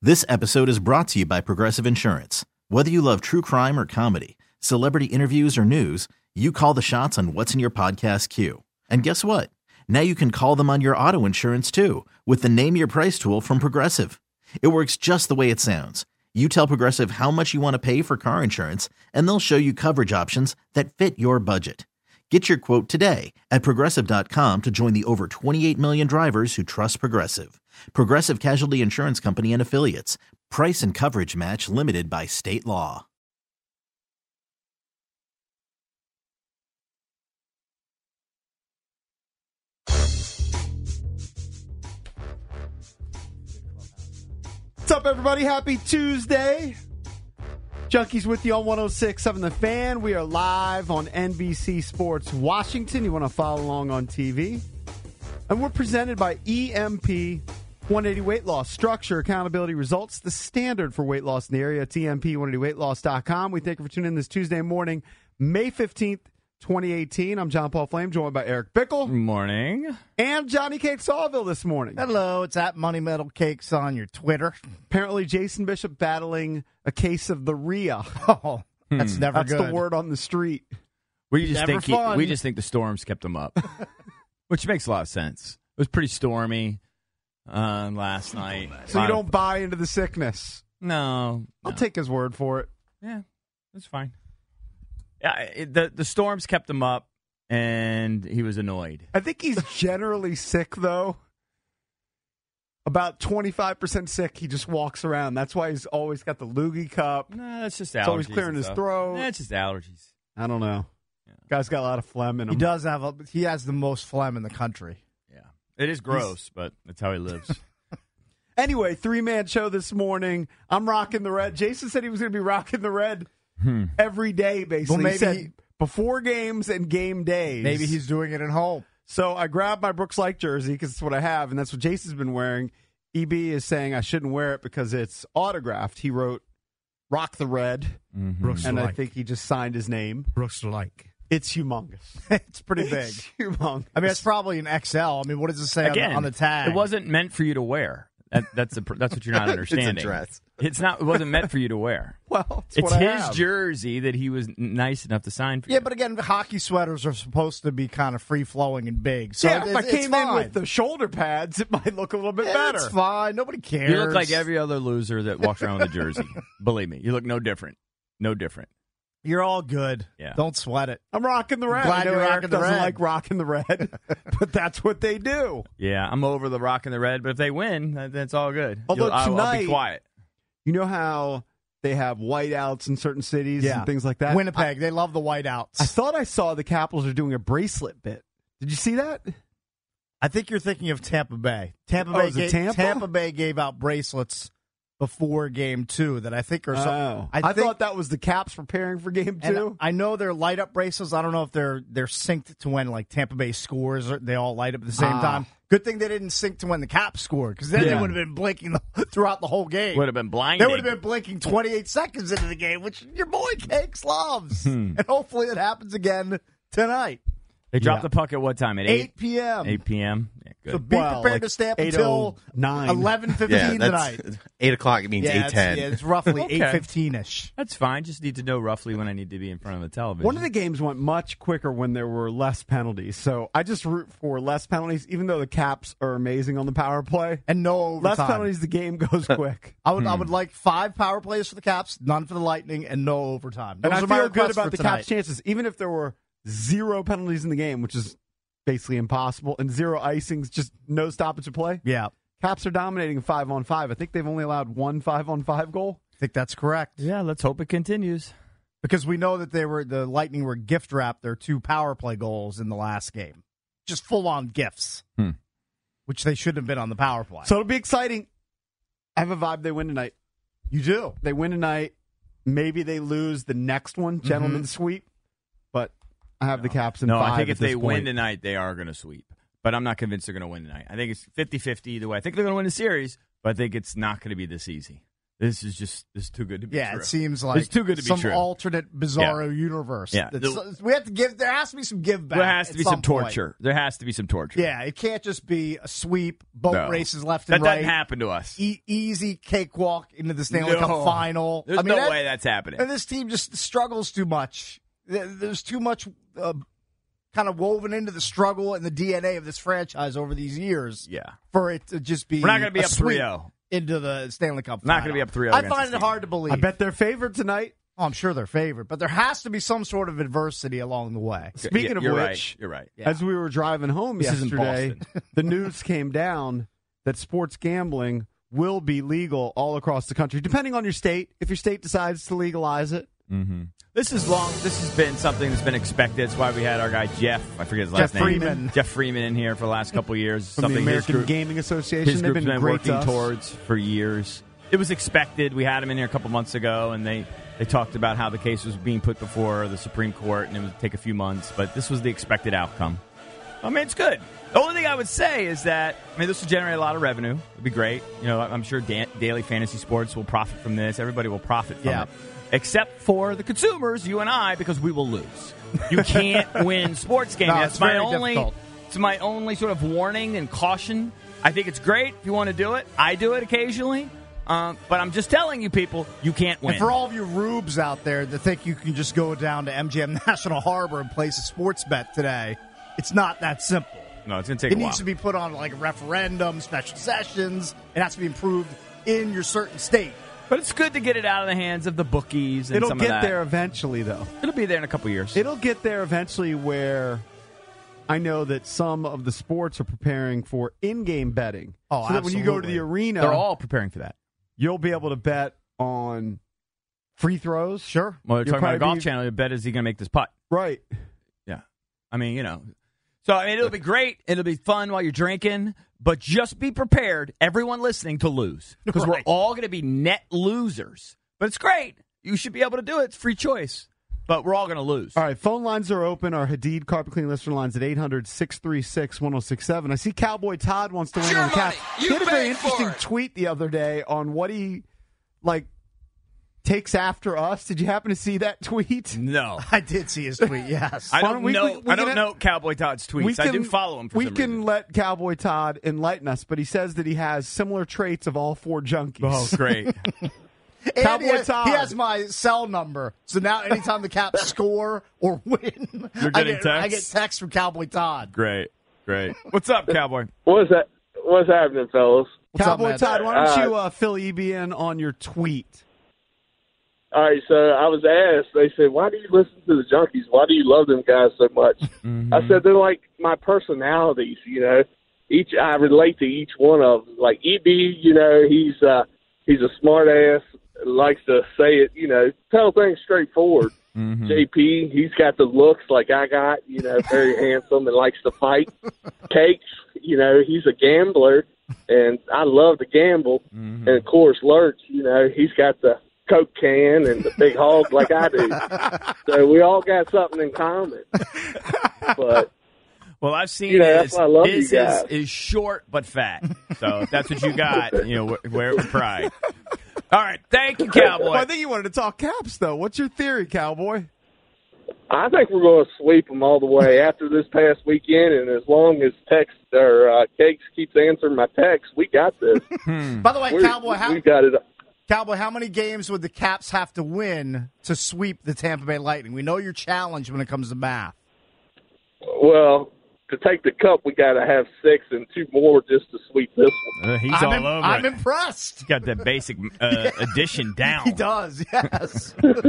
This episode is brought to you by Progressive Insurance. Whether you love true crime or comedy, celebrity interviews or news, you call the shots on what's in your podcast queue. And guess what? Now you can call them on your auto insurance too with the Name Your Price tool from Progressive. It works just the way it sounds. You tell Progressive how much you want to pay for car insurance, and they'll show you coverage options that fit your budget. Get your quote today at Progressive.com to join the over 28 million drivers who trust Progressive. Progressive Casualty Insurance Company and Affiliates. Price and coverage match limited by state law. What's up, everybody? Happy Tuesday. Junkies with you on 106.7 The Fan. We are live on NBC Sports Washington. You want to follow along on TV. And we're presented by EMP 180 Weight Loss. Structure, accountability, results. The standard for weight loss in the area. It's EMP180weightloss.com. We thank you for tuning in this Tuesday morning, May 15th, 2018. I'm John Paul Flame, joined by Eric Bickle. Morning. And Johnny Cake Sawville this morning. Hello, it's at Money Metal Cakes on your Twitter. Apparently, Jason Bishop battling a case of the RIA. Oh, that's never That's good. the word on the street. We just Never fun. we just think the storms kept him up, which makes a lot of sense. It was pretty stormy last night. So you don't buy into the sickness. No, I'll take his word for it. Yeah, that's fine. Yeah, the storms kept him up, and he was annoyed. I think he's generally sick, though. About 25% sick. He just walks around. That's why he's always got the loogie cup. No, that's just allergies. It's always clearing his throat. That's just allergies. I don't know. Yeah. Guy's got a lot of phlegm in him. He has the most phlegm in the country. Yeah, it is gross, but that's how he lives. Anyway, three-man show this morning. I'm rocking the red. Jason said he was going to be rocking the red every day, basically. Well, maybe he said before games and game days. Maybe he's doing it at home. So I grabbed my Brooks Light jersey because it's what I have, and that's what Jason's been wearing. EB is saying I shouldn't wear it because it's autographed. He wrote "Rock the Red," and I think he just signed his name. Brooks like. It's humongous. It's pretty big. It's humongous. I mean, it's probably an XL. I mean, what does it say Again, on the tag? It wasn't meant for you to wear. That's what you're not understanding. It's a dress. It's not. It wasn't meant for you to wear. Well, It's what I his have. jersey that he was nice enough to sign for. Yeah, you. but again, hockey sweaters are supposed to be kind of free-flowing and big. So Yeah, if I it's came in fine. with the shoulder pads, it might look a little bit Yeah, better. It's fine. Nobody cares. You look like every other loser that walks around with a jersey. Believe me, you look no different. No different. You're all good. Yeah. Don't sweat it. I'm rocking the red. Glad I know you're Eric rocking the doesn't red. like rocking the red, but that's what they do. Yeah, I'm over the rock and the red, but if they win, that's all good. Although I'll be tonight- quiet. You know how they have whiteouts in certain cities Yeah. and things like that? Winnipeg, they love the whiteouts. I thought I saw the Capitals are doing a bracelet bit. Did you see that? I think you're thinking of Tampa Bay. Oh, is it Tampa? Tampa Bay gave out bracelets before Game 2 that I think are. I thought that was the Caps preparing for Game 2. I know they're light up bracelets. I don't know if they're synced to when like Tampa Bay scores. Or they all light up at the same time. Good thing they didn't sync to when the Caps scored because then they would have been blinking throughout the whole game. Would have been blinding. They would have been blinking 28 seconds into the game, which your boy Cakes loves. And hopefully it happens again tonight. They dropped the puck at what time? At 8 p.m. 8 p.m. Yeah, good. So be prepared to stay up until 8:09. 11:15 tonight. 8 o'clock, it means 8:10. It's roughly Okay. 8:15ish. That's fine. Just need to know roughly when I need to be in front of the television. One of the games went much quicker when there were less penalties. So I just root for less penalties, even though the Caps are amazing on the power play. And no overtime. Less penalties, the game goes quick. I would like 5 power plays for the Caps, none for the Lightning, and no overtime. And Those I are my feel good requests about for the tonight. Caps' chances, even if there were 0 penalties in the game, which is basically impossible, and 0 icings, just no stoppage of play. Yeah, Caps are dominating 5-on-5. I think they've only allowed 1 5-on-5 goal. I think that's correct. Yeah, let's hope it continues. Because we know that the Lightning were gift wrapped their 2 power play goals in the last game. Just full on gifts, which they shouldn't have been on the power play. So it'll be exciting. I have a vibe they win tonight. You do. They win tonight. Maybe they lose the next one, gentleman's sweep. But I have the Caps in 5 I think at if they this win point. tonight, they are going to sweep. But I'm not convinced they're going to win tonight. I think it's 50-50 either way. I think they're going to win the series, but I think it's not going to be this easy. This is too good to be true. Yeah, it seems like it's too good to be some true. alternate bizarro universe. Yeah. We have to give. There has to be some give back. There has to be some torture. Point. There has to be some torture. Yeah, it can't just be a sweep, boat races left that and right. That doesn't happen to us. Easy cakewalk into the Stanley Cup final. There's no way that's happening. And this team just struggles too much. There's too much kind of woven into the struggle and the DNA of this franchise over these years. Yeah. For it to just be We're not going to be up sweep 3-0. into the Stanley Cup We're not final. going to be up 3-0. I find it hard to believe. I bet they're favored tonight. Oh, I'm sure they're favored, but there has to be some sort of adversity along the way. Speaking of which, you're right. As we were driving home yesterday, the news came down that sports gambling will be legal all across the country, depending on your state. If your state decides to legalize it. Mm-hmm. This has been something that's been expected. It's why we had our guy Jeff. I forget his last name. Jeff Freeman in here for the last couple of years. From the American Gaming Association. His They've group's been been working towards for years. It was expected. We had him in here a couple months ago, and they talked about how the case was being put before the Supreme Court, and it would take a few months. But this was the expected outcome. I mean, it's good. The only thing I would say is that, this will generate a lot of revenue. It'd be great. I'm sure Daily Fantasy Sports will profit from this. Everybody will profit from it. Except for the consumers, you and I, because we will lose. You can't win sports games. It's very difficult. It's my only sort of warning and caution. I think it's great if you want to do it. I do it occasionally. But I'm just telling you people, you can't win. And for all of you rubes out there that think you can just go down to MGM National Harbor and place a sports bet today, it's not that simple. No, it's going to take a while. It needs to be put on like a referendum, special sessions. It has to be improved in your certain state. But it's good to get it out of the hands of the bookies and It'll some of that. get there eventually, though. It'll be there in a couple years. It'll get there eventually where I know that some of the sports are preparing for in-game betting. Oh, so that when you go to the arena, they're all preparing for that. You'll be able to bet on free throws. Sure. Well, they're talking about a Golf Channel. You bet, is he going to make this putt? Right. Yeah. So, it'll be great. It'll be fun while you're drinking. But just be prepared, everyone listening, to lose. Because we're all going to be net losers. But it's great. You should be able to do it. It's free choice. But we're all going to lose. All right, phone lines are open. Our Hadid Carpet Cleaning listener lines at 800-636-1067. I see Cowboy Todd wants to win on the Caps. He had a very interesting tweet the other day on what he, takes after us. Did you happen to see that tweet? No. I did see his tweet, yes. I don't know Cowboy Todd's tweets. I do follow him for some reason. We can let Cowboy Todd enlighten us, but he says that he has similar traits of all four junkies. Oh, great. Cowboy Todd. He has my cell number. So now anytime the Caps score or win, I get text from Cowboy Todd. Great. What's up, Cowboy? What's happening, fellas? Cowboy Todd, why don't you fill EB in on your tweet? All right, so I was asked, they said, why do you listen to the Junkies? Why do you love them guys so much? Mm-hmm. I said, they're like my personalities, I relate to each one of them. Like EB, he's a smart ass, likes to say it, tell things straightforward. Mm-hmm. JP, he's got the looks like I got, very handsome and likes to fight. Cakes, he's a gambler, and I love to gamble. Mm-hmm. And, of course, Lurch, he's got the Coke can and the big hog like I do. So we all got something in common. But well, I've seen that's why I love you guys. Is short but fat. So if that's what you got, wear it with pride. All right, thank you, Cowboy. Well, I think you wanted to talk Caps, though. What's your theory, Cowboy? I think we're going to sweep them all the way after this past weekend, and as long as Cakes keeps answering my text, we got this. By the way, Cowboy, we got it. Cowboy, how many games would the Caps have to win to sweep the Tampa Bay Lightning? We know you're challenged when it comes to math. Well, to take the cup, we got to have 6 and 2 more just to sweep this one. He's all over I'm impressed. He's got the basic addition down. He does, yes.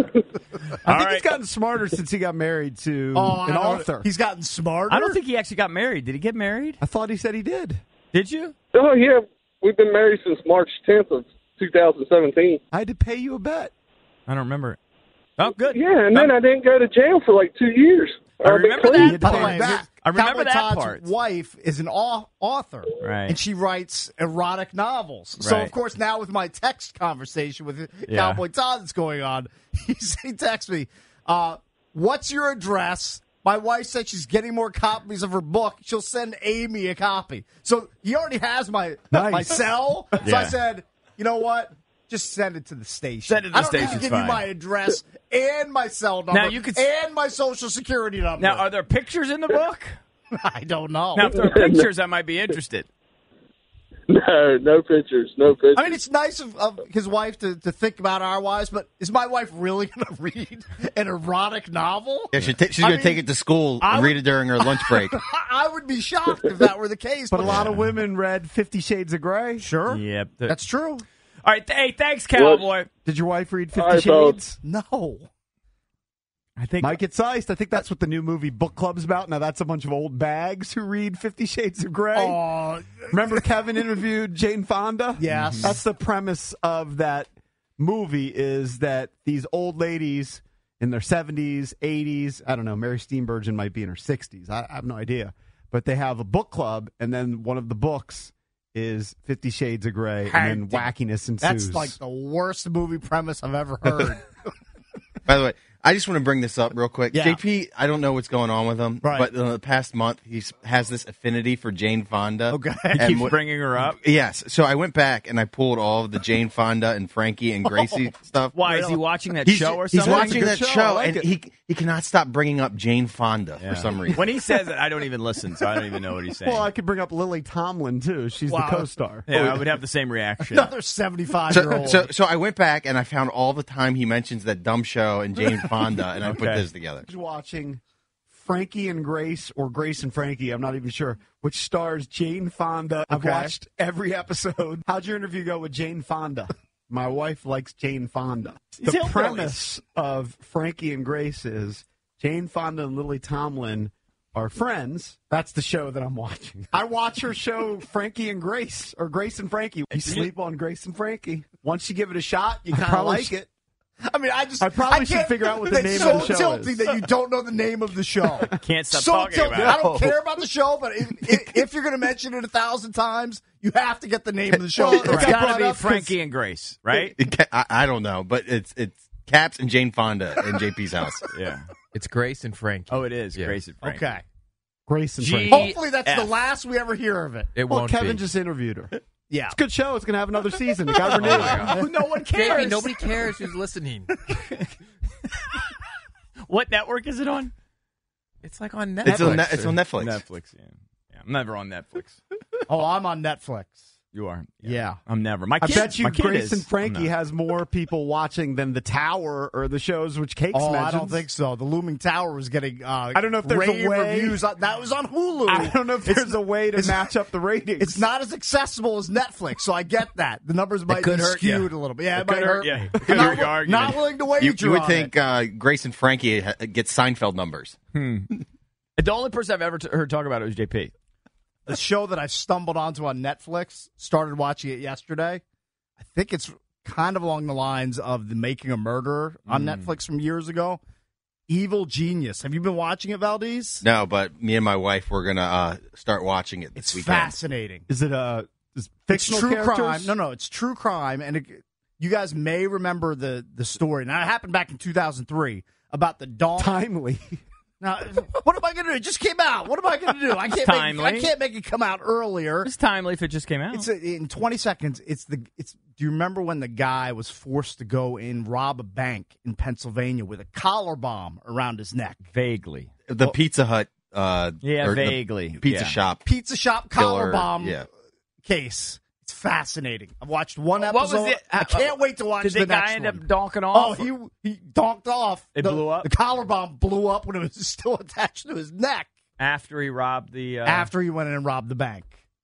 I think he's gotten smarter since he got married to an author. He's gotten smarter? I don't think he actually got married. Did he get married? I thought he said he did. Did you? Oh, yeah. We've been married since March 10th of 2017. I had to pay you a bet. I don't remember it. Oh, good. Yeah, and then I didn't go to jail for 2 years. I remember that part. I remember Cowboy that Todd's part. wife is an author, right? And she writes erotic novels. So, of course, now with my text conversation with Cowboy Todd that's going on, he texts me, what's your address? My wife said she's getting more copies of her book. She'll send Amy a copy. So he already has my cell. So I said, you know what? Just send it to the station. Send it to the I don't need to station's give fine. you my address and my cell number Now, you could- and my social security number. Now, are there pictures in the book? I don't know. Now, if there are pictures, I might be interested. No pictures. No pictures. I mean, it's nice of his wife to think about our wives, but is my wife really going to read an erotic novel? Yeah, she's going to take it to school and read it during her lunch break. I would be shocked if that were the case. But a lot of women read 50 Shades of Grey. Sure. Yep. That's true. All right. Hey, thanks, Cowboy. Did your wife read 50 All right, folks. Shades? No. I think Mike gets iced. I think that's what the new movie Book Club's about. Now, that's a bunch of old bags who read 50 Shades of Grey. Oh, Remember Kevin interviewed Jane Fonda? Yes. That's the premise of that movie, is that these old ladies in their 70s, 80s, I don't know, Mary Steenburgen might be in her 60s. I have no idea. But they have a book club, and then one of the books is 50 Shades of Grey, and then wackiness ensues. that's like the worst movie premise I've ever heard. By the way, I just want to bring this up real quick. Yeah. JP, I don't know what's going on with him, Right. but in the past month, he has this affinity for Jane Fonda. Okay. he And keeps bringing her up. Yes. So I went back and I pulled all of the Jane Fonda and Frankie and Gracie stuff. Why is he watching that He's, show or he's something? watching Good that show. I show, like and it. he cannot stop bringing up Jane Fonda for some reason. When he says it, I don't even listen, so I don't even know what he's saying. Well, I could bring up Lily Tomlin, too. She's Wow. the co-star. yeah, I would have the same reaction. Another 75-year-old. So I went back and I found all the time he mentions that dumb show and Jane Fonda, and I put Okay. this together. He's watching Frankie and Grace, or Grace and Frankie, I'm not even sure, which stars Jane Fonda. I've Okay. watched every episode. How'd your interview go with Jane Fonda? My wife likes Jane Fonda. The Hillbillies. premise of Frankie and Grace is Jane Fonda and Lily Tomlin are friends. That's the show that I'm watching. I watch her show Frankie and Grace, or Grace and Frankie. You sleep on Grace and Frankie. Once you give it a shot, you kind of probably like it. I mean, I probably should can't- figure out what the it's name of the so show tilting is. that you don't know the name of the show. Can't stop so talking tilting. about I don't care about the show, but if you're going to mention it 1,000 times, you have to get the name of the show. Well, It's Right. got Brought to be up 'cause- Frankie and Grace, right? I don't know, but it's Caps and Jane Fonda in JP's house. Yeah. It's Grace and Frankie. Oh, it is. Yeah. Grace and Frankie. Okay. Grace and G- Frankie. Hopefully that's the F. last we ever hear of it. It Well, won't Kevin be. just interviewed her. Yeah. It's a good show. It's going to have another season. It got renewed. No one JP, cares. nobody cares who's listening. What network is it on? It's like on Netflix. It's on Netflix. Netflix. Yeah. I'm never on Netflix. Oh, I'm on Netflix. You are. Yeah. I'm never. My I kid, bet you my kid Grace is. and I'm Frankie not. has more people watching than The Tower or the shows which Cakes Oh, mentions. I don't think so. The Looming Tower was getting I don't know if there's a rave way- reviews. That was on Hulu. I don't know if there's a way to match up the ratings. It's not as accessible as Netflix, so I get that. The numbers might could be hurt skewed you. a little bit. Yeah, it, It might could hurt you. I'm It could hurt your argument. not willing to wager You would on think it. Grace and Frankie gets Seinfeld numbers. The only person I've ever heard talk about it was JP. The show that I stumbled onto on Netflix, started watching it yesterday. I think it's kind of along the lines of The Making a Murderer on Netflix from years ago. Evil Genius. Have you been watching it, Valdez? No, but me and my wife we're gonna start watching it this It's weekend. fascinating. Is it It's fictional true characters? crime. No, it's true crime, and you guys may remember the story. Now, it happened back in 2003 about the donkey. Timely. Now, what am I going to do? It just came out. What am I going to do? I can't make it come out earlier. It's timely if it just came out. It's in 20 seconds. Do you remember when the guy was forced to go and rob a bank in Pennsylvania with a collar bomb around his neck? Vaguely. The Pizza Hut. Yeah, or the vaguely. Pizza Yeah. shop. Pizza shop collar Killer, bomb yeah. case. It's fascinating. I've watched one What episode. was it? I can't wait to watch Did the the next guy end one. up donking Oh, off? he donked off. It blew up? The collar bomb blew up when it was still attached to his neck After he robbed the... after he went in and robbed the bank.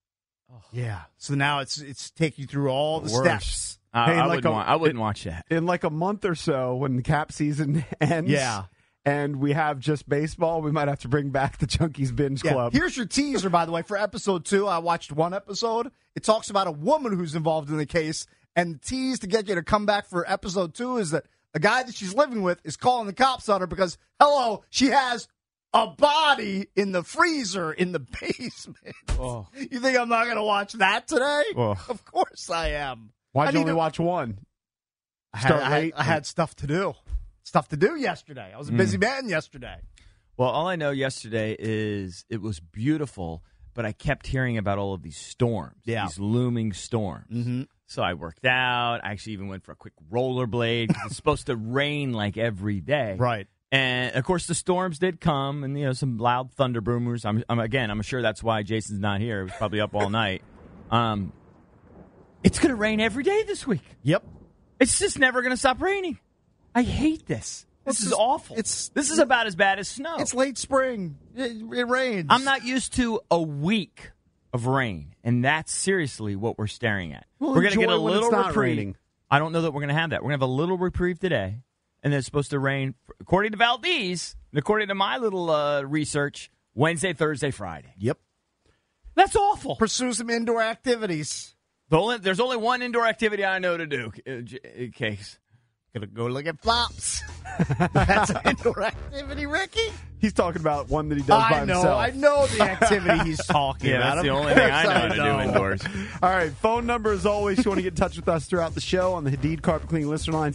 Yeah. So now it's taking you through all the steps. Hey, I like wouldn't watch that. In like a month or so, when the cap season ends, Yeah. and we have just baseball, we might have to bring back the Junkies Binge Yeah. Club. Here's your teaser, by the way, for episode 2. I watched one episode. It talks about a woman who's involved in the case, and the tease to get you to come back for episode 2 is that a guy that she's living with is calling the cops on her because, hello, she has a body in the freezer in the basement. Oh. You think I'm not going to watch that today? Oh. Of course I am. Why'd I you need only to- watch one? I Start had, late? I had stuff to do. Stuff to do yesterday. I was a busy man yesterday. Well, all I know yesterday is it was beautiful, but I kept hearing about all of these storms, Yeah. these looming storms. Mm-hmm. So I worked out. I actually even went for a quick rollerblade. 'Cause it's supposed to rain like every day. Right. And, of course, the storms did come and, some loud thunder boomers. I'm sure that's why Jason's not here. He was probably up all night. It's going to rain every day this week. Yep. It's just never going to stop raining. I hate this. This is awful. This is about as bad as snow. It's late spring. It rains. I'm not used to a week of rain, and that's seriously what we're staring at. Well, we're going to get a little reprieve. Raining. I don't know that we're going to have that. We're going to have a little reprieve today, and then it's supposed to rain, according to Valdez, and according to my little research, Wednesday, Thursday, Friday. Yep. That's awful. Pursue some indoor activities. There's only one indoor activity I know to do, Case. Gonna go look at flops. That's an indoor activity, Ricky. He's talking about one that he does by himself. I know the activity he's talking about. That's the only thing I know how to do indoors. All right, phone number as always. If you want to get in touch with us throughout the show on the Hadid Carpet Cleaning listener lines,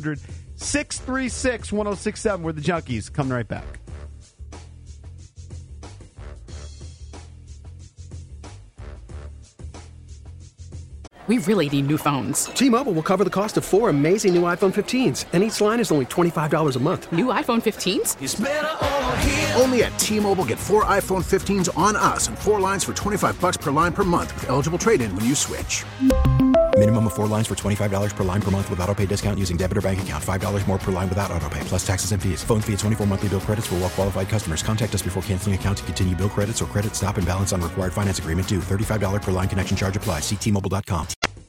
800-636-1067. We're the Junkies. Coming right back. We really need new phones. T-Mobile will cover the cost of 4 amazing new iPhone 15s, and each line is only $25 a month. New iPhone 15s? It's better over here. Only at T-Mobile, get 4 iPhone 15s on us and 4 lines for $25 per line per month with eligible trade-in when you switch. Minimum of 4 lines for $25 per line per month with autopay discount using debit or bank account. $5 more per line without autopay, plus taxes and fees. Phone fee at 24 monthly bill credits for well-qualified customers. Contact us before canceling account to continue bill credits or credit stop and balance on required finance agreement due. $35 per line connection charge applies. See T-Mobile.com.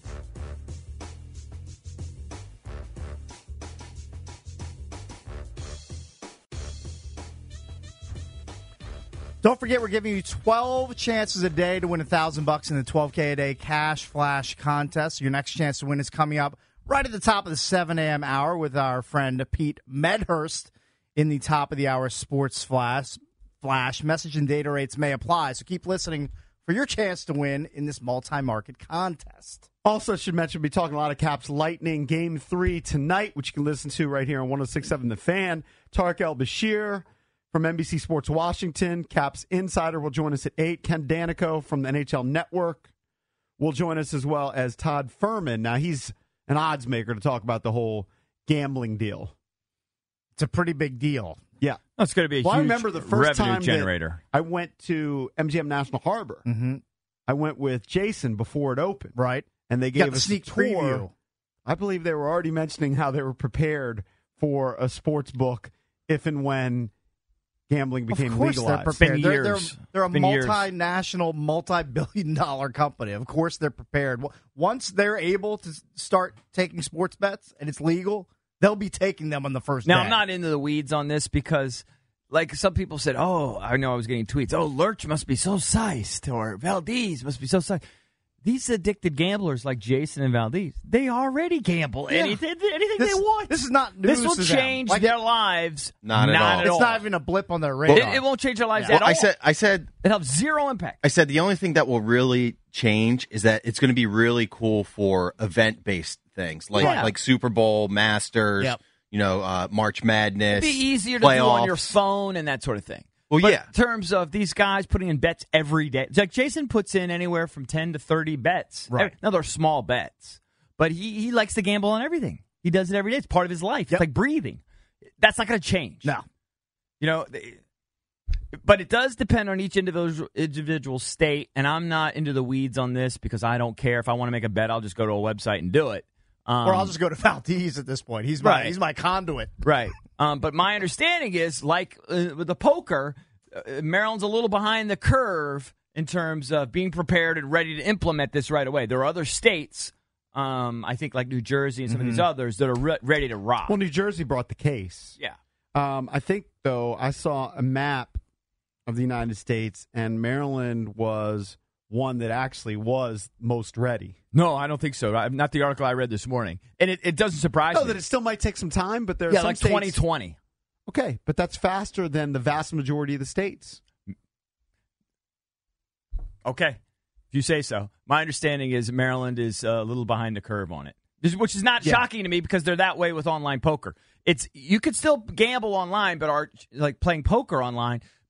Don't forget, we're giving you 12 chances a day to win $1,000 in the 12K a day cash flash contest. Your next chance to win is coming up right at the top of the 7 a.m. hour with our friend Pete Medhurst in the top of the hour sports flash. Message and data rates may apply, so keep listening for your chance to win in this multi-market contest. Also, should mention, we'll be talking a lot of Caps Lightning Game 3 tonight, which you can listen to right here on 106.7 The Fan. Tarek El-Bashir from NBC Sports Washington. Caps Insider will join us at 8. Ken Danico from the NHL Network will join us, as well as Todd Furman. Now, he's an odds maker to talk about the whole gambling deal. It's a pretty big deal. Yeah. That's going to be a huge I remember the first revenue time generator. I went to MGM National Harbor. Mm-hmm. I went with Jason before it opened. Right. And they gave us sneak a tour. preview. I believe they were already mentioning how they were prepared for a sports book if and when gambling became of course legalized. They're prepared. Years. They're a Been years. multinational, multi-billion-dollar company. Of course they're prepared. Once they're able to start taking sports bets and it's legal, they'll be taking them on the first day. Now, I'm not into the weeds on this because, like, some people said, I know I was getting tweets, Lurch must be so sized, or Valdez must be so sized. These addicted gamblers like Jason and Valdez, they already gamble anything they want. This is not news This will to them. change their lives. Not at all. It's not even a blip on their radar. It won't change their lives Well, at all. I said it'll have zero impact. I said the only thing that will really change is that it's going to be really cool for event-based things like Super Bowl, Masters, March Madness. It'd be easier to playoffs. do on your phone and that sort of thing. Well, but yeah. in terms of these guys putting in bets every day, it's like Jason puts in anywhere from 10 to 30 bets. Right. Now, they're small bets, but he likes to gamble on everything. He does it every day. It's part of his life. It's like breathing. That's not going to change. No. But it does depend on each individual state, and I'm not into the weeds on this because I don't care. If I want to make a bet, I'll just go to a website and do it. Or I'll just go to Valdez at this point. He's my conduit. Right. But my understanding is, like with the poker, Maryland's a little behind the curve in terms of being prepared and ready to implement this right away. There are other states, I think like New Jersey and some of these others, that are ready to rock. Well, New Jersey brought the case. Yeah. I think, though, I saw a map of the United States, and Maryland was one that actually was most ready. No, I don't think so. Not the article I read this morning. And it doesn't surprise me. That it still might take some time, but there's some like states, 2020. Okay, but that's faster than the vast majority of the states. Okay, if you say so. My understanding is Maryland is a little behind the curve on it, which is not shocking to me because they're that way with online poker. You could still gamble online, but are like playing poker online.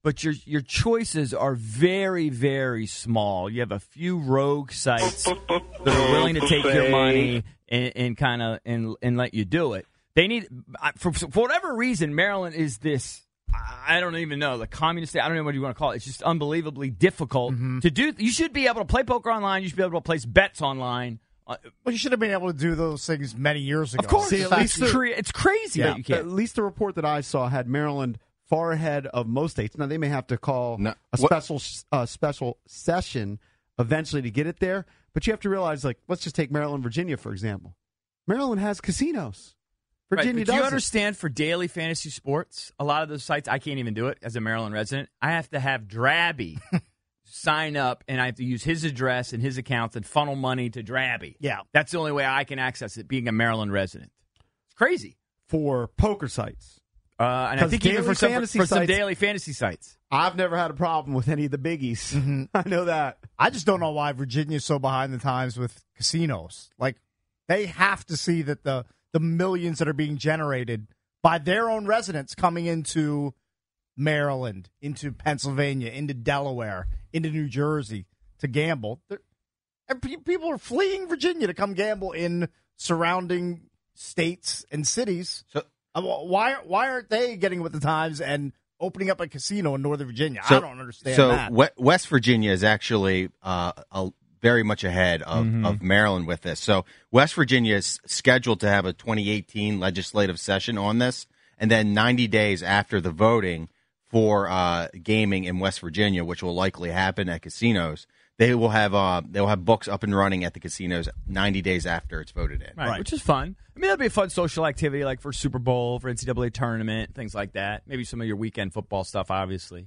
but your choices are very, very small. You have a few rogue sites that are willing to take your money and kind of and let you do it. They need for whatever reason, Maryland is this. I don't even know, the communist state. I don't know what you want to call it. It's just unbelievably difficult to do. You should be able to play poker online. You should be able to place bets online. Well, you should have been able to do those things many years ago. Of course. See, it's crazy that you can't. At least the report that I saw had Maryland far ahead of most states. Now, they may have to call a special session eventually to get it there, but you have to realize, like, let's just take Maryland, Virginia, for example. Maryland has casinos. Virginia doesn't. Do you understand, for daily fantasy sports, a lot of those sites, I can't even do it as a Maryland resident. I have to have Drabby sign up, and I have to use his address and his accounts and funnel money to Drabby. Yeah. That's the only way I can access it, being a Maryland resident. It's crazy. For poker sites. And I think even for some daily fantasy sites. I've never had a problem with any of the biggies. Mm-hmm. I know that. I just don't know why Virginia's so behind the times with casinos. Like, they have to see that the millions that are being generated by their own residents coming into Maryland, into Pennsylvania, into Delaware, into New Jersey to gamble. People are fleeing Virginia to come gamble in surrounding states and cities. So why aren't they getting with the times and opening up a casino in Northern Virginia? I don't understand that. So West Virginia is actually very much ahead of Maryland with this. So West Virginia is scheduled to have a 2018 legislative session on this, and then 90 days after the voting for gaming in West Virginia, which will likely happen at casinos, they'll have books up and running at the casinos 90 days after it's voted in. Right, which is fun. I mean, that'd be a fun social activity, like for Super Bowl, for NCAA tournament, things like that. Maybe some of your weekend football stuff, obviously.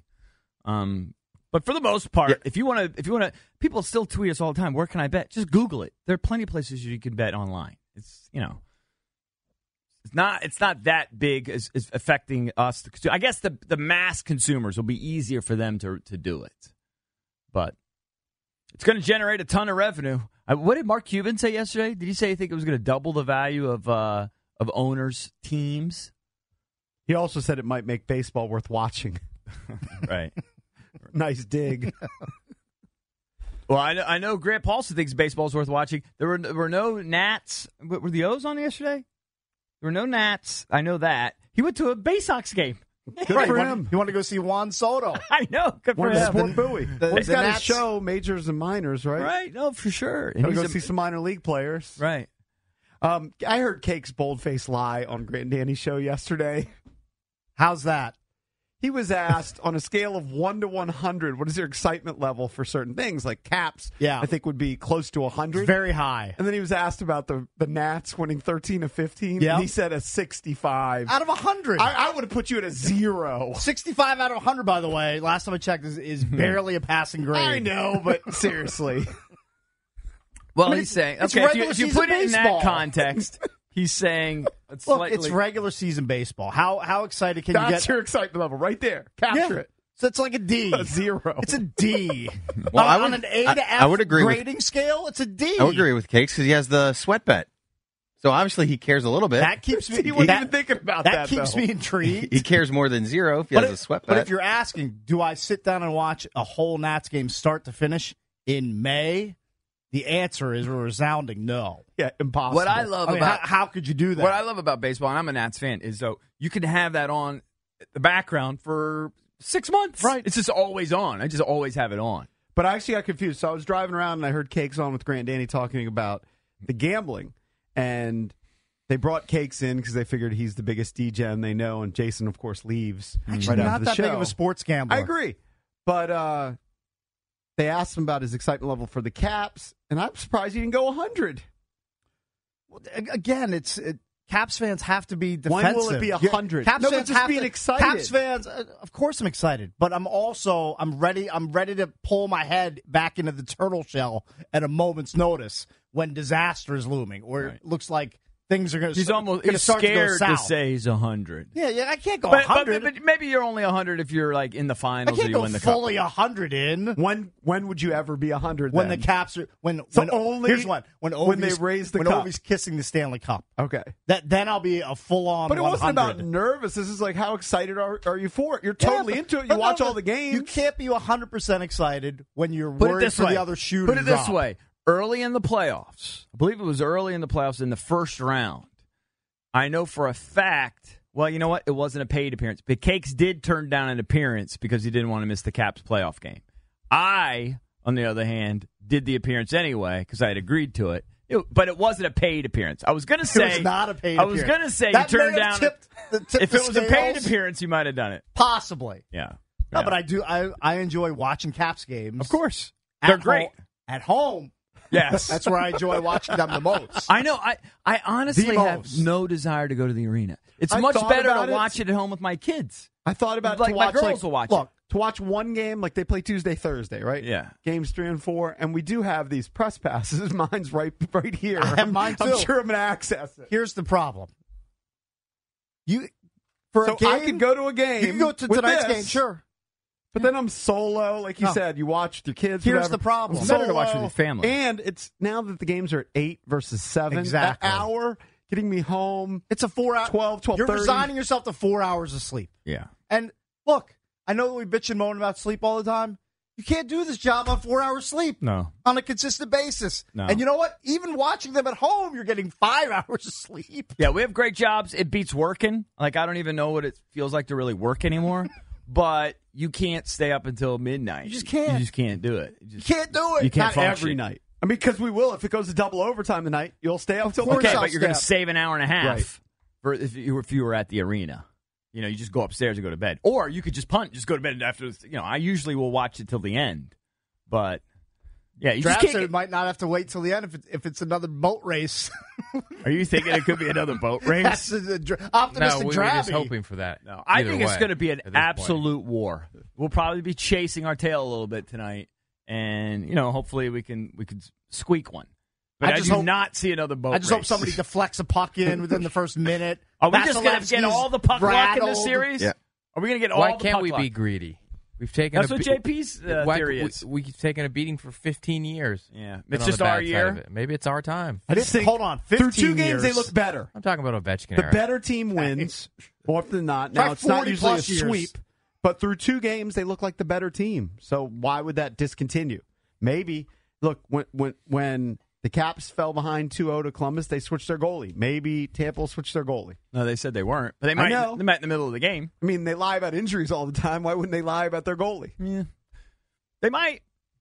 But for the most part, if you want to, people still tweet us all the time. Where can I bet? Just Google it. There are plenty of places you can bet online. It's it's not that big as affecting us. I guess the mass consumers will be easier for them to do it, but it's going to generate a ton of revenue. What did Mark Cuban say yesterday? Did he say he think it was going to double the value of owners' teams? He also said it might make baseball worth watching. Right. Nice dig. Well, I know Grant Paulson thinks baseball's worth watching. There were no Nats. Were the O's on yesterday? There were no Nats. I know that. He went to a Bay Sox game. Good for him. You want to go see Juan Soto? I know. Good for him. Sport buoy. He's got a show, majors and minors, right? Right. No, for sure. And go see some minor league players. Right. I heard Cake's bold-faced lie on Grant and Danny's show yesterday. How's that? He was asked on a scale of 1 to 100, what is your excitement level for certain things? Like Caps, I think would be close to 100. It's very high. And then he was asked about the Nats winning 13 of 15. Yeah. And he said a 65. Out of 100. I would have put you at a 0. 65 out of 100, by the way, last time I checked, is barely a passing grade. I know, but seriously. Well, he's saying, okay, if you put it in that context, he's saying it's regular season baseball. How excited can you get? That's your excitement level right there. Capture it. So it's like a D. A 0. It's a D. Well, on an A to F grading scale, it's a D. I would agree with Cakes because he has the sweat bet. So obviously he cares a little bit. That keeps me. He wasn't even thinking about that. That keeps me intrigued. He cares more than 0 if he has a sweat bet. But if you're asking, do I sit down and watch a whole Nats game start to finish in May? The answer is a resounding no. Yeah, impossible. What I love about how could you do that? What I love about baseball, and I'm a Nats fan, is you can have that on the background for 6 months. Right. It's just always on. I just always have it on. But I actually got confused. So I was driving around and I heard Cakes on with Grant and Danny talking about the gambling. And they brought Cakes in because they figured he's the biggest DJ they know. And Jason, of course, leaves Actually, right not after the that show. big of a sports gambler. I agree. But they asked him about his excitement level for the Caps, and I'm surprised he didn't go 100. Well, again, Caps fans have to be defensive. When will it be 100? Caps no, fans but just being excited. Caps fans, of course, I'm excited, but I'm ready. I'm ready to pull my head back into the turtle shell at a moment's notice when disaster is looming, or it looks like things are going to He's start almost to go scared to south. say he's 100. Yeah, I can't go But 100. but maybe you're only 100 if you're like in the I finals or can't you go win the cup. fully 100 in. When would you ever be 100? When then? the Caps are when only here's one when they Ovi's, raise the when cup. Ovi's kissing the Stanley Cup. Okay. Then I'll be a full on. But it 100. wasn't about nervous. This is like, how excited are you for it? You're totally into it. You watch all the games. You can't be 100% excited when you're Put it worried this for way. the other shoe. Put to it this drop. way. Early in the playoffs, I believe it was early in the playoffs in the first round, I know for a fact, well, you know what? It wasn't a paid appearance. But Cakes did turn down an appearance because he didn't want to miss the Caps playoff game. I, on the other hand, did the appearance anyway because I had agreed to it. But it wasn't a paid appearance. I was going to say It was not a paid I was appearance. going to say That you turned may have down tipped if the it was a paid scales. appearance, you might have done it. Possibly. Yeah. No, Yeah. but I do. I enjoy watching Caps games. Of course. At They're great. At home. Yes. That's where I enjoy watching them the most. I know. I honestly The have most. no desire to go to the arena. It's I much thought better about to it. watch it at home with my kids. I thought about Like, to my watch, girls will watch it. to watch one game, like they play Tuesday, Thursday, right? Yeah. Games 3 and 4, and we do have these press passes. Mine's right here. I have mine, too. I'm sure I'm going to access it. Here's the problem. For So a game, I could go to a game. You can go to with tonight's this, game, sure. But then I'm solo, like you No. said. You watch with your kids. Here's whatever. the problem. I'm It's better to solo, watch with your family. And it's now that the games are at 8 versus 7. Exactly. That hour getting me home. It's a 4 hour. 12:30. You're resigning yourself to 4 hours of sleep. Yeah. And look, I know that we bitch and moan about sleep all the time. You can't do this job on 4 hours sleep No. on a consistent basis. No. And you know what? Even watching them at home, you're getting 5 hours of sleep. Yeah, we have great jobs. It beats working. Like, I don't even know what it feels like to really work anymore. But you can't stay up until midnight. You just can't. You just can't do it. You can't do it. You can't Not function. every night. I mean, because we will. If it goes to double overtime tonight, you'll stay up till Okay, I'll but you're going to stay up. save an hour and a half Right. for if you were at the arena. You know, you just go upstairs and go to bed. Or you could just punt, just go to bed after. I usually will watch it till the end. But, yeah, you just Draft can't. might not have to wait till the end if it's another boat race. Are you thinking it could be another boat race? That's optimistic No, we're Drabby. just hoping for that. No, I Either think it's way, going to be an at this point. absolute war. We'll probably be chasing our tail a little bit tonight, and hopefully we can squeak one. But I just do hope- not see another boat. I just hope race. somebody deflects a puck in within the first minute. Are we just going to get Vasilevsky's all the puck luck in this rattled. series? Yeah. Are we going to get all Why the can't puck we luck? be greedy? We've taken That's what JP's theory is. We've taken a beating for 15 years. Yeah, Been it's on the just bad our side year. of it. Maybe it's our time. I didn't hold on. 15 Through 2 games, years. they look better. I'm talking about Ovechkin The era. better team wins more often than not. Now, By it's not 40 usually a plus years. sweep, but through 2 games, they look like the better team. So why would that discontinue? Maybe, look, when the Caps fell behind 2-0 to Columbus, they switched their goalie. Maybe Tampa will switch their goalie. No, they said they weren't, but they might. know. They might in the middle of the game. I mean, they lie about injuries all the time. Why wouldn't they lie about their goalie? Yeah, they might.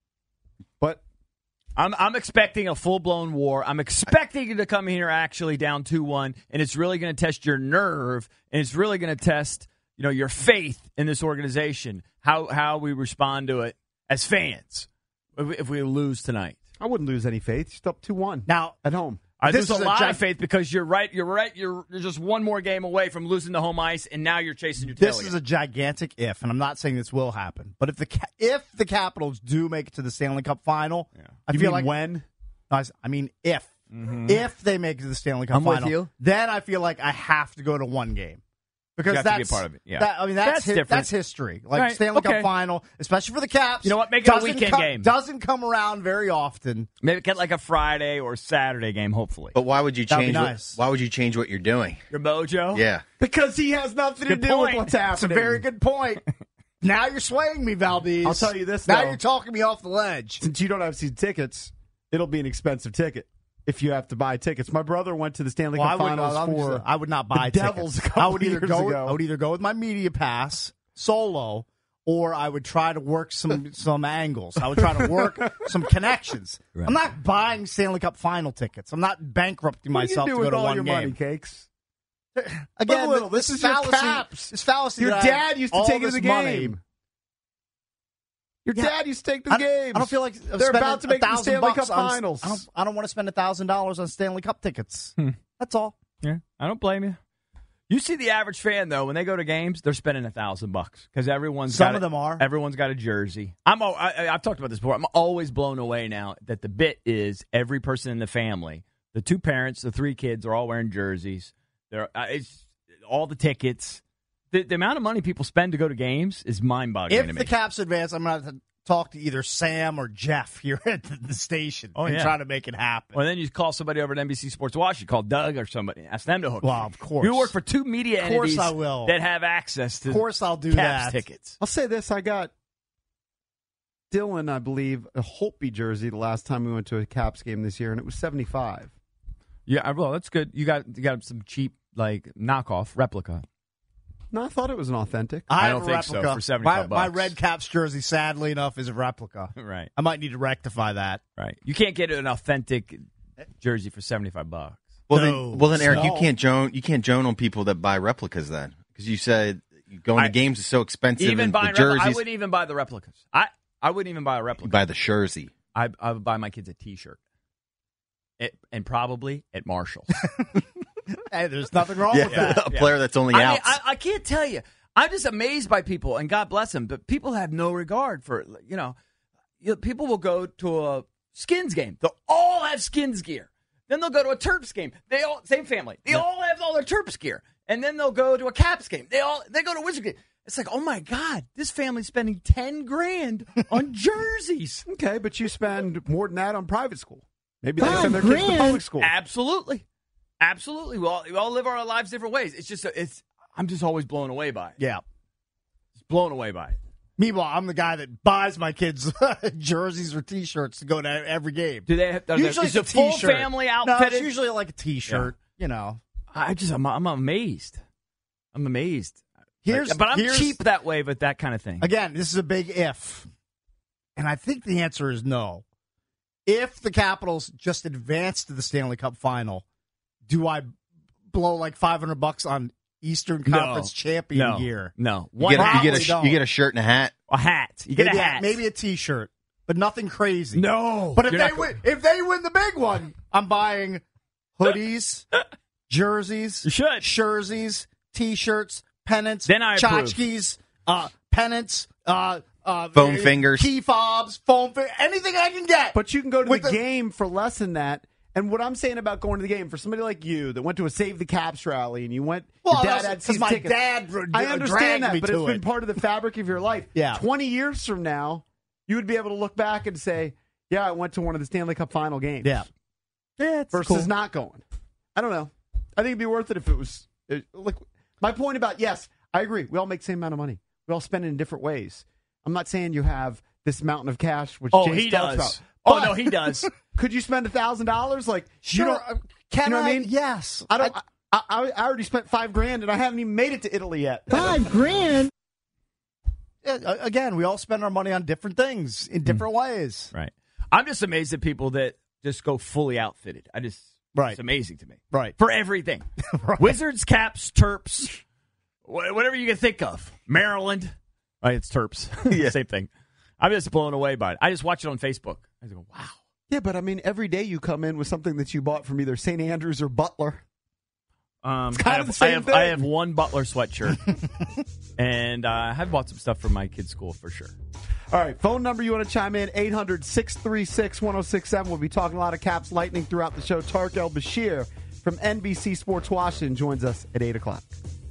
But I'm expecting a full-blown war. I'm expecting you to come here actually down 2-1, and it's really going to test your nerve, and it's really going to test your faith in this organization, how we respond to it as fans if we lose tonight. I wouldn't lose any faith. Just up 2-1 Now, at home. There's This a is a lot gi- of faith because you're right. You're just one more game away from losing the home ice, and now you're chasing your tail. This is a gigantic if, and I'm not saying this will happen. But if the Capitals do make it to the Stanley Cup final, I You feel mean like when? I mean if they make it to the Stanley Cup I'm with final, you. then I feel like I have to go to one game. Because You have to be a that's part of it, yeah. That's different. that's history. Like Right, Stanley okay. Cup final, especially for the Caps. You know what? Make it a doesn't weekend come- game. Doesn't come around very often. Maybe get like a Friday or Saturday game, hopefully. But why would you That'd be change? nice. Why would you change what you're doing? Your mojo? Yeah. Because he has nothing to Good do with point. what's That's a happening. very good point. Now you're swaying me, Valdez. I'll tell you this, Now though. you're talking me off the ledge. Since you don't have season tickets, it'll be an expensive ticket if you have to buy tickets. My brother went to the Stanley Cup Finals I would not buy the Devils tickets. a couple I would either years go. ago. I would either go with my media pass solo, or I would try to work some angles. I would try to work some connections. Right. I'm not buying Stanley Cup final tickets. I'm not bankrupting What do you myself do to go with to all one your game. money, Cakes? Again, A little. This is your fallacy. Caps. This fallacy. Your that I have dad used to all take you to this the money. game. Your Yeah. dad used to take the games. I don't feel like they're about to make the Stanley Cup $1,000 on- Finals. I don't want to spend $1,000 on Stanley Cup tickets. That's all. Yeah, I don't blame you. You see the average fan though when they go to games, they're spending $1,000 because everyone's Some got of them are. Everyone's got a jersey. I've talked about this before. I'm always blown away now that the bit is every person in the family The 2 parents, the 3 kids are all wearing jerseys. It's all the tickets. The amount of money people spend to go to games is mind-boggling to me. If the Caps advance, I'm going to have to talk to either Sam or Jeff here at the station and try to make it happen. Well, then you call somebody over at NBC Sports Washington. Call Doug or somebody. Ask them to hook Well, you. of course. You work for 2 media entities I will. that have access to Of course I'll do Caps that. tickets. I'll say this. I got Dylan, I believe, a Holtby jersey the last time we went to a Caps game this year, and it was $75. Yeah, well, that's good. You got some cheap, knockoff replica. No, I thought it was an authentic. I have don't a think replica. so, for $75. My Red Caps jersey, sadly enough, is a replica. Right. I might need to rectify that. Right. You can't get an authentic jersey for $75. Well, then, Eric, you can't joan on people that buy replicas then, because you said going to games is so expensive. Even and buying the jerseys, I wouldn't even buy the replicas. I wouldn't even buy a replica. You buy the jersey. I would buy my kids a T-shirt, and probably at Marshall. Hey, there's nothing wrong with that. A player that's only out. I can't tell you. I'm just amazed by people, and God bless them, but people have no regard for, people will go to a Skins game. They'll all have Skins gear. Then they'll go to a Terps game. They all, same family. They all have all their Terps gear. And then they'll go to a Caps game. They go to a Wizard game. It's like, oh my God, this family's spending $10,000 on jerseys. Okay, but you spend more than that on private school. Maybe they send their kids to public school. Absolutely. We all live our lives different ways. It's just, I'm just always blown away by it. Yeah. Just blown away by it. Meanwhile, I'm the guy that buys my kids jerseys or T-shirts to go to every game. Do they have? Usually it's it's a full T-shirt. family No, outfitted. it's usually like a T-shirt. Yeah. I'm amazed. I'm amazed. Here's cheap that way, but that kind of thing. Again, this is a big if, and I think the answer is no. If the Capitals just advance to the Stanley Cup Final, do I blow like $500 on Eastern Conference champion gear? No. You get a shirt and a hat. A hat. You get maybe a hat. Maybe a T-shirt, but nothing crazy. No. But if they win the big one, I'm buying hoodies, jerseys, you should. jerseys, T-shirts, pennants, then I approve. tchotchkes, pennants, foam fingers, key fobs, anything I can get. But you can go to the game for less than that. And what I'm saying about going to the game, for somebody like you that went to a Save the Caps rally and you went, well, your dad had season my tickets. dad I understand that, but it's it. been part of the fabric of your life. Yeah. 20 years from now, you would be able to look back and say, yeah, I went to one of the Stanley Cup final games. Yeah. Versus cool. not going. I don't know. I think it'd be worth it if it was. Look, my point about, yes, I agree. We all make the same amount of money. We all spend it in different ways. I'm not saying you have this mountain of cash, which James he talks does. about. No, he does. Could you spend $1,000? Like, sure. You don't, Can you know I? what I mean? Yes. I don't. I already spent $5,000 and I haven't even made it to Italy yet. $5,000. Yeah, again, we all spend our money on different things in different ways. Right. I'm just amazed at people that just go fully outfitted. It's amazing to me. Right. For everything. Right. Wizards, Caps, Terps, whatever you can think of. Maryland. Right, it's Terps. Yeah. Same thing. I'm just blown away by it. I just watch it on Facebook. I just go, wow. Yeah, but I mean, every day you come in with something that you bought from either St. Andrews or Butler. It's kind of the same thing. I have one Butler sweatshirt. And I have bought some stuff for my kids' school for sure. All right, phone number you want to chime in, 800-636-1067. We'll be talking a lot of Caps Lightning throughout the show. Tarek El-Bashir from NBC Sports Washington joins us at 8 o'clock.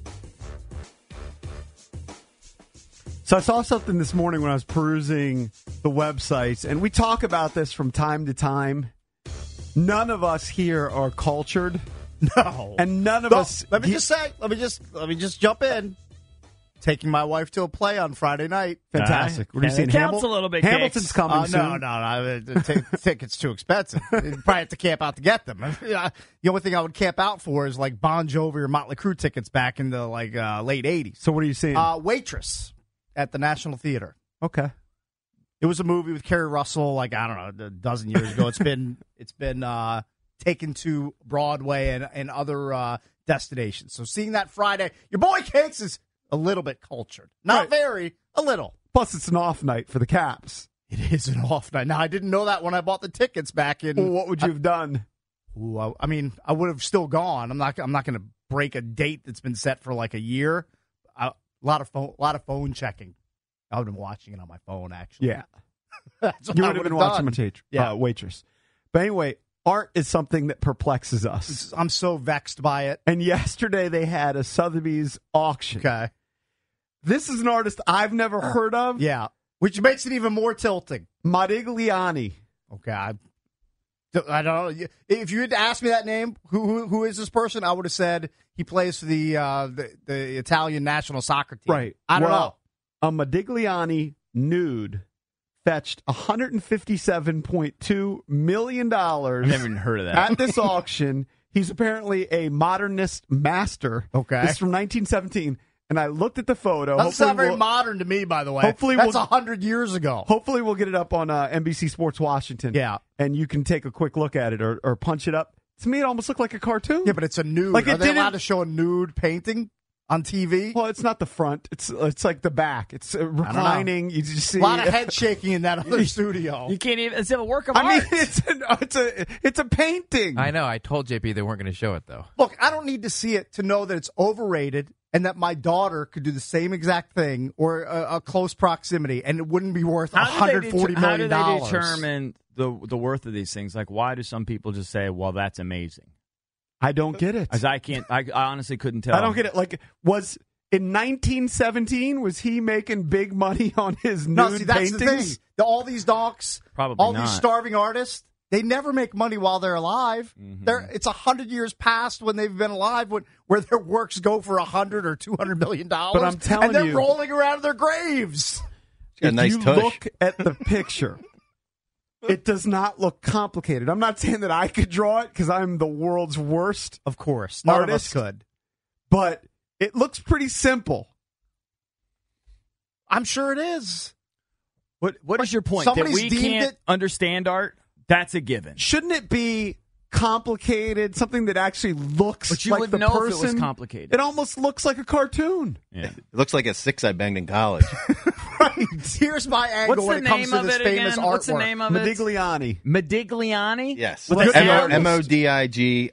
So I saw something this morning when I was perusing the websites, and we talk about this from time to time. None of us here are cultured. No. And none of us... Let me just jump in. Taking my wife to a play on Friday night. Fantastic. What are you seeing? Counts a little bit. Hamilton's coming soon. No. Tickets too expensive. You probably have to camp out to get them. The only thing I would camp out for is like Bon Jovi or Motley Crue tickets back in the late 80s. So what are you seeing? Waitress at the National Theater. Okay. It was a movie with Kerry Russell, a dozen years ago. It's been taken to Broadway and other destinations. So seeing that Friday, your boy Cakes is a little bit cultured. Not very, a little. Plus, it's an off night for the Caps. It is an off night. Now, I didn't know that when I bought the tickets back in. Well, what would you have done? I would have still gone. I'm not going to break a date that's been set for like a year. A lot of phone checking. I would have been watching it on my phone, actually. Yeah. That's what You I would have been watching Waitress. But anyway, art is something that perplexes us. I'm so vexed by it. And yesterday they had a Sotheby's auction. Okay. This is an artist I've never heard of. Yeah, which makes it even more tilting. Modigliani. Okay, I don't know. If you had asked me that name, who is this person, I would have said he plays for the Italian national soccer team. Right. I don't know. A Modigliani nude fetched $157.2 million. I've never even heard of that. At this auction. He's apparently a modernist master. Okay. This is from 1917. And I looked at the photo. That's not very modern to me, by the way. Hopefully that's 100 years ago. Hopefully we'll get it up on NBC Sports Washington. Yeah. And you can take a quick look at it or punch it up. To me, it almost looked like a cartoon. Yeah, but it's a nude. Like Are they allowed to show a nude painting on TV? Well, it's not the front. It's like the back. It's reclining. You just see a lot of head shaking in that other studio. You can't even. It's a work of art. I mean, it's a painting. I know. I told JP they weren't going to show it though. Look, I don't need to see it to know that it's overrated and that my daughter could do the same exact thing or a close proximity, and it wouldn't be worth $140 million. How do they determine the worth of these things? Like, why do some people just say, "Well, that's amazing"? I don't get it. As I honestly couldn't tell. I don't get it. Like, was in 1917 was he making big money on his nude that's paintings? The thing. All these docs, these starving artists, they never make money while they're alive. Mm-hmm. It's 100 years past when they've been alive, where their works go for $100 or $200 million. But I'm telling and they're you, rolling around in their graves. Got a nice tush. Look at the picture. It does not look complicated. I'm not saying that I could draw it because I'm the world's worst. Of course, none of us could. But it looks pretty simple. I'm sure it is. What is your point? Somebody's that we deemed can't understand art? That's a given. Shouldn't it be complicated? Something that actually looks but you like wouldn't the know person? If it was complicated. It almost looks like a cartoon. Yeah. It looks like a 6 I banged in college. Right. Here's my angle when it comes to this famous artwork. What's the name of it? Modigliani. Modigliani? Yes. Well, Modigliani.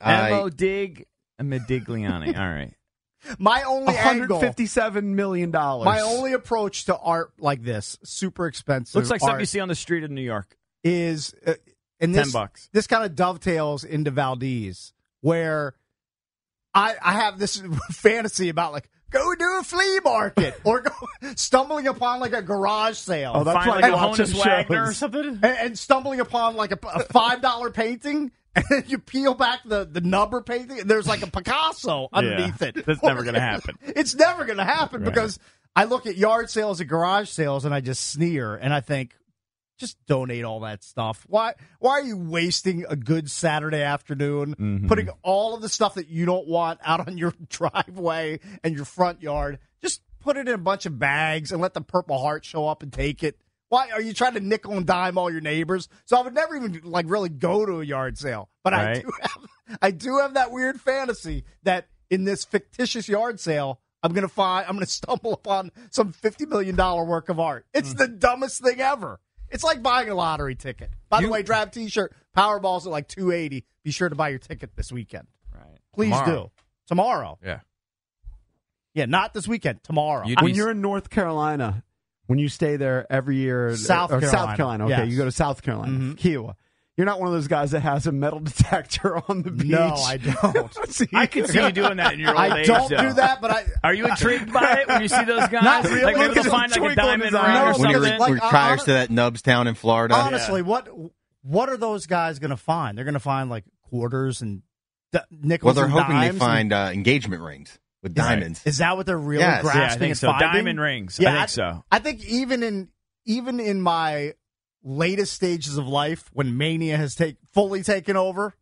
Modigliani. All right. My only $157 million. My only approach to art like this, super expensive. Looks like something you see on the street of New York. Is and this, $10. This kind of dovetails into Valdez, where I have this fantasy about like go to a flea market or go stumbling upon like a garage sale. Oh, that's like why a Honus Wagner or something. And stumbling upon like a $5 painting. And then you peel back the nubber painting, and there's like a Picasso underneath it. That's never going to happen. It's never going to happen because I look at yard sales and garage sales, and I just sneer, and I think, just donate all that stuff. Why are you wasting a good Saturday afternoon putting all of the stuff that you don't want out on your driveway and your front yard? Just put it in a bunch of bags and let the Purple Heart show up and take it. Why are you trying to nickel and dime all your neighbors? So I would never even like really go to a yard sale. But I do have that weird fantasy that in this fictitious yard sale, I'm going to stumble upon some $50 million work of art. It's the dumbest thing ever. It's like buying a lottery ticket. By the way, Drab T-shirt, Powerball's at like $280. Be sure to buy your ticket this weekend. Right. Please do. Tomorrow. Yeah. Yeah, not this weekend. Tomorrow. When you're in North Carolina, when you stay there every year, South Carolina. Okay, Yes. you go to South Carolina, Kiowa. You're not one of those guys that has a metal detector on the beach. No, I don't. See? I can see you doing that in your old age. I don't though. do that, but Are you intrigued by it when you see those guys? Not really. Like maybe Look they'll at find the like a twinkle in diamond his ring eye. or No, when something. you Like, retires to that Nubstown in Florida. honestly, what are those guys going to find? They're going to find like quarters and nickels. Well, they're and hoping they dimes find engagement rings with diamonds. Is that what they're really Yes. grasping? Yeah, I think and so. finding? Diamond rings. Yeah, I think so. I think even in my latest stages of life, when mania has fully taken over,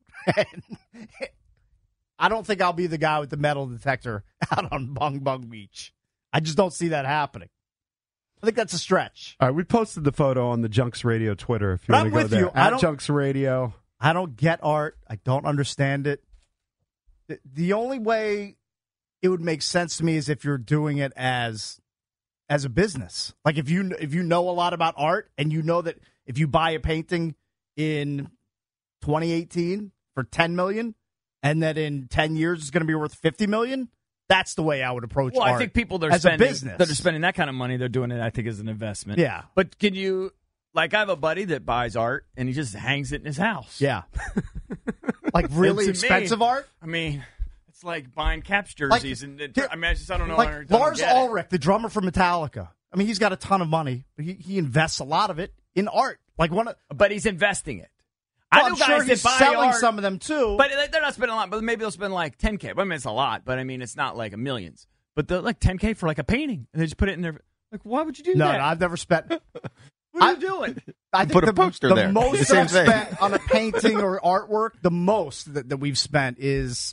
I don't think I'll be the guy with the metal detector out on Bung Bung Beach. I just don't see that happening. I think that's a stretch. All right, we posted the photo on the Junks Radio Twitter if you But want to go I'm with there. you. I At don't- Junks Radio. I don't get art. I don't understand it. The only way it would make sense to me is if you're doing it as a business. Like if you know a lot about art and you know that if you buy a painting in 2018 for $10 million and that in 10 years it's going to be worth $50 million, that's the way I would approach Well, art. I think people that as are a spending business. that are spending that kind of money, they're doing it, I think, as an investment. Yeah. But can you Like, I have a buddy that buys art, and he just hangs it in his house. Yeah. Like really And to expensive me, art? I mean, it's like buying Caps jerseys. I don't know. Like Lars Ulrich, the drummer for Metallica. I mean, he's got a ton of money. He invests a lot of it in art. But he's investing it. Well, I know I'm sure guys he's that buy selling art, some of them too. But they're not spending a lot. But maybe they'll spend like $10K. I mean, it's a lot, but I mean, it's not like millions. But they're like $10K for like a painting, and they just put it in there. Like, why would you do that? No, I've never spent. What are you doing? I think Put a poster there. The most Same I've thing. spent on a painting or artwork, the most that we've spent is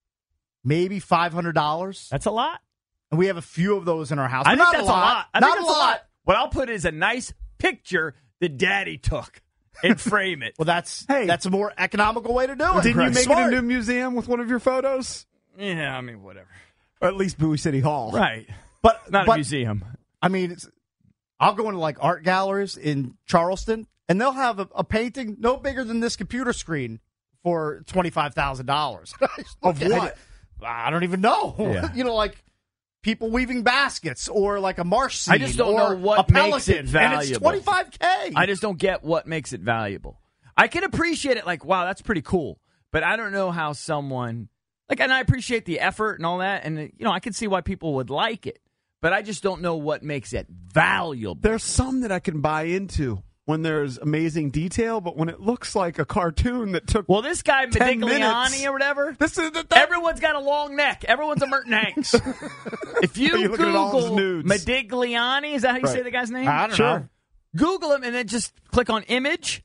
maybe $500. That's a lot. And we have a few of those in our house. I But think not that's a lot. I Not think that's a lot. What I'll put is a nice picture that Daddy took and frame it. Well, that's a more economical way to do it. Didn't you make Smart. it a new museum with one of your photos? Yeah, I mean, whatever. Or at least Bowie City Hall. Right. But Not a museum. I mean, I'll go into like art galleries in Charleston, and they'll have a painting no bigger than this computer screen for $25,000. Of what? I don't even know. Yeah. You know, like people weaving baskets or like a marsh scene. I just don't or know what a makes it pelican, and it's valuable. $25K. I just don't get what makes it valuable. I can appreciate it, like, wow, that's pretty cool. But I don't know how someone, like, and I appreciate the effort and all that. And, you know, I can see why people would like it. But I just don't know what makes it valuable. There's some that I can buy into when there's amazing detail, but when it looks like a cartoon that took Well, this guy, 10 minutes. Modigliani or whatever, that- everyone's got a long neck. Everyone's a Merton Hanks. If you You're looking at all his Google nudes. Modigliani, is that how you say Right. the guy's name? I don't know. Google him and then just click on image.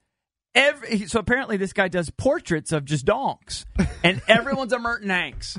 So apparently this guy does portraits of just donks, and everyone's a Merton Hanks.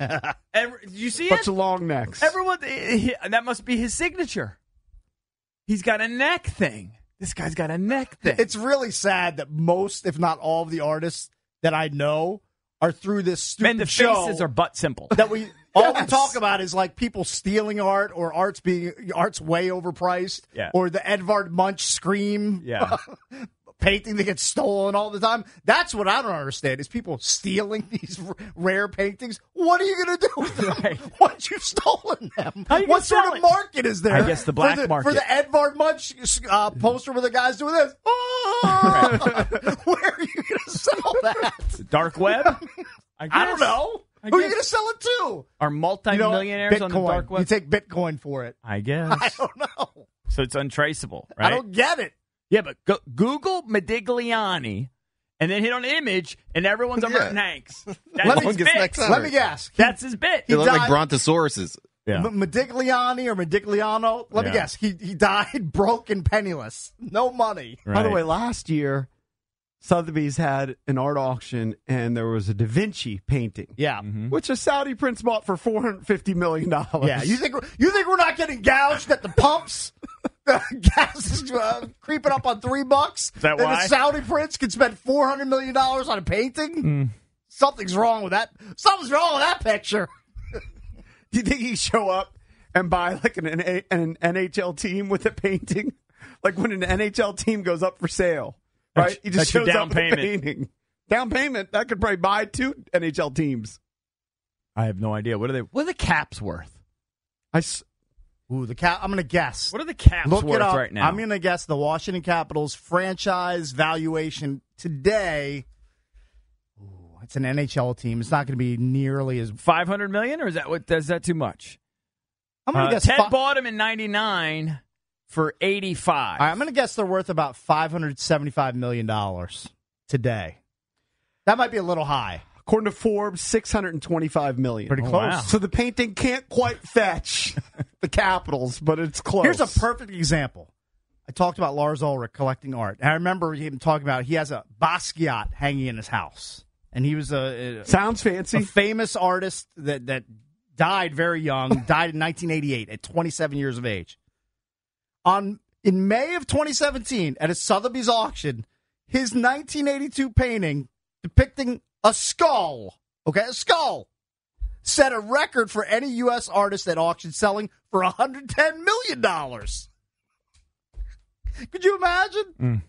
You see bunch it? of long necks. Everyone, that must be his signature. He's got a neck thing. This guy's got a neck thing. It's really sad that most, if not all, of the artists that I know are through this stupid And the show faces are butt simple. that we all we talk about is like people stealing art or art's way overpriced, Yeah. or the Edvard Munch Scream Yeah. painting that gets stolen all the time. That's what I don't understand is people stealing these rare paintings. What are you going to do with them Right. once you've stolen them? How you What gonna sell sort of it? market is there? I guess the black for market. for the Edvard Munch poster where the guy's doing this. Oh! Where are you going to sell that? Dark web? I don't know. I Who are you guess. going to sell it to? Are multimillionaires on the Bitcoin. dark web? You take Bitcoin for it. I guess. I don't know. So it's untraceable, right? I don't get it. Yeah, but Google Modigliani and then hit on image, and everyone's a Merton Hanks. That's Let me- his bit. next Let me guess. That's his bit. They look like died- brontosauruses. Modigliani or Modigliano. Let me Yeah. guess. He died broke and penniless. No money. By the way, last year, Sotheby's had an art auction, and there was a Da Vinci painting. Yeah. Which a Saudi prince bought for $450 million. Yeah. You think we're not getting gouged at the pumps? Gas is creeping up on $3. Is that and why? the Saudi prince can spend $400 million on a painting? Something's wrong with that. Something's wrong with that picture. Do you think he'd show up and buy like an NHL team with a painting? Like when an NHL team goes up for sale, right? He just That's your shows down up with a payment. painting. Down payment. That could probably buy 2 NHL teams. I have no idea. What are the caps worth? Ooh, the cap. I'm going to guess. What are the caps Look worth it up right now? I'm going to guess the Washington Capitals franchise valuation today. Ooh, it's an NHL team. It's not going to be nearly as. $500 million, or is that too much? I'm going to guess. Ted bought him in '99 for $85. All right, I'm going to guess they're worth about $575 million today. That might be a little high. According to Forbes, $625 million. Pretty close. wow. So the painting can't quite fetch the Capitals, but it's close. Here's a perfect example. I talked about Lars Ulrich collecting art. And I remember him talking about he has a Basquiat hanging in his house. And he was Sounds fancy. a famous artist that died very young, died in 1988 at 27 years of age. In May of 2017, at a Sotheby's auction, his 1982 painting depicting a skull, a skull, set a record for any U.S. artist at auction, selling for $110 million. Could you imagine?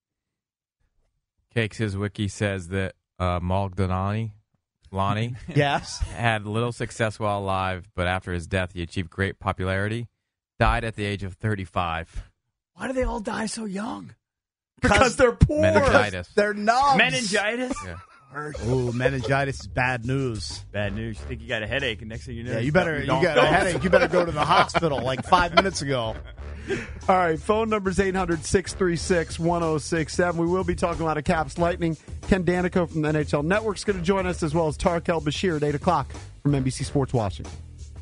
Cakes' wiki says that Lonnie Yes. had little success while alive, but after his death, he achieved great popularity. Died at the age of 35. Why do they all die so young? Because they're poor. Meningitis. They're numb. Meningitis? Yeah. Oh, meningitis is bad news. Bad news. You think you got a headache, and next thing you know, Yeah, you got a headache. You better go to the hospital like 5 minutes ago. All right, phone number's 800-636-1067. We will be talking a lot of Caps Lightning. Ken Danico from the NHL Network is going to join us, as well as Tarek El-Bashir at 8 o'clock from NBC Sports Washington.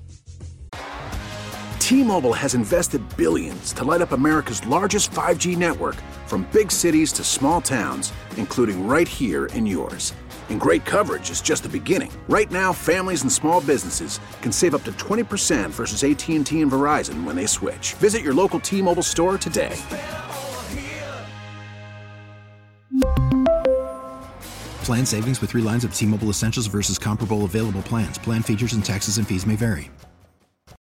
T-Mobile has invested billions to light up America's largest 5G network, from big cities to small towns, including right here in yours. And great coverage is just the beginning. Right now, families and small businesses can save up to 20% versus AT&T and Verizon when they switch. Visit your local T-Mobile store today. Plan savings with 3 lines of T-Mobile Essentials versus comparable available plans. Plan features and taxes and fees may vary.